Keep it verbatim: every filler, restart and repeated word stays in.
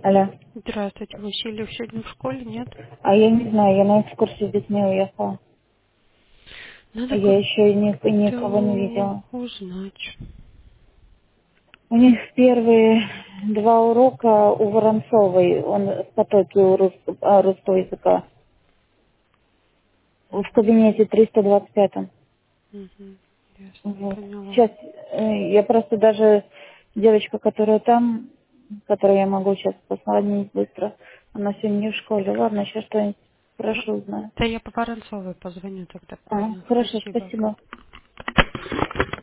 Алло. Здравствуйте, Васильев сегодня в школе, нет? А я не знаю, я на экскурсию с детьми уехала. Надо Я еще ни- как-то никого не видела. узнать. У них первые два урока у Воронцовой, он в потоке у рус- а, русского языка, в Угу, кабинете триста двадцать пять. угу, ясно, Вот. поняла. Сейчас э, я просто даже девочка, которая там, которой я могу сейчас позвонить быстро, она сегодня не в школе. Ладно, сейчас что-нибудь Ага. прошу узнаю. Да я по Воронцовой позвоню тогда, А, понял. хорошо, Спасибо. спасибо.